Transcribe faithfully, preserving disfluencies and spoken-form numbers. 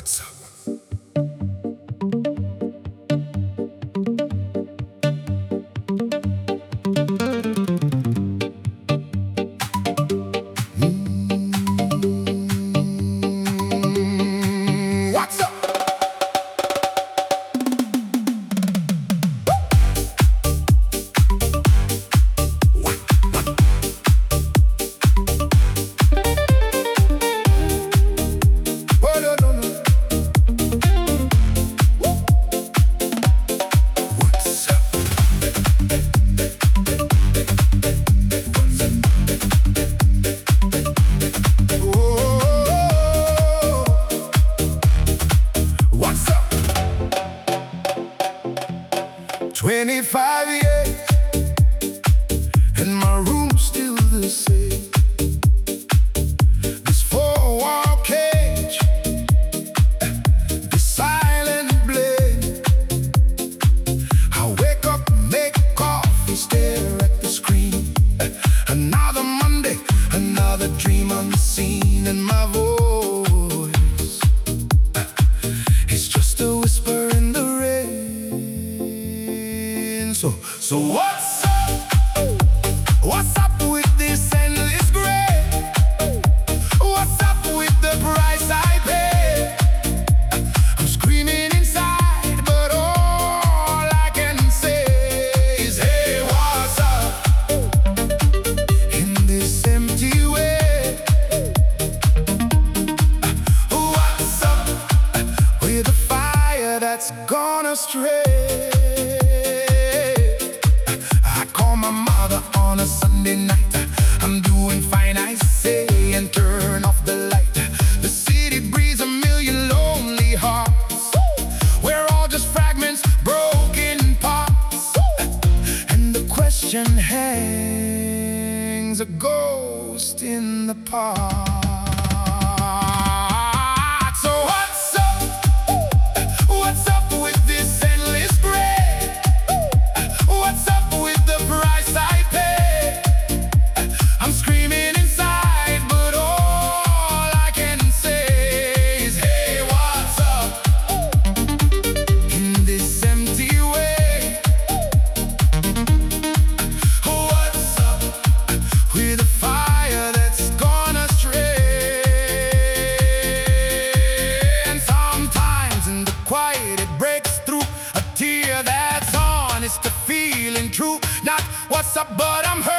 What's up? Mm, What's up? Oh, no, no, no. What's up? Oh, what's up? twenty-five years and my room's still the same. This four-wall cage, this silent blade. I wake up, make coffee, stare at the screen. Another Monday, another dream unseen, and my voice is just a whisper in the rain. So, so what's up? What's up with this endless gray? What's up with the price I pay? I'm screaming inside, but all I can say is, hey, what's up? In this empty way, what's up with the fire that's gone astray? I call my mother on a Sunday night. I'm doing fine, I say, and turn off the light. The city breathes a million lonely hearts. We're all just fragments, broken parts. And the question hangs, a ghost in the park. So what's up? What's up with this endless gray? What's up with the price I pay? I'm screaming inside, but all I can say is, hey, what's up? In this empty way, what's up with the fire that's gone astray? And sometimes in the quiet it breaks through, a tear that's honest, a feeling true. Not what's up, but I'm hurt.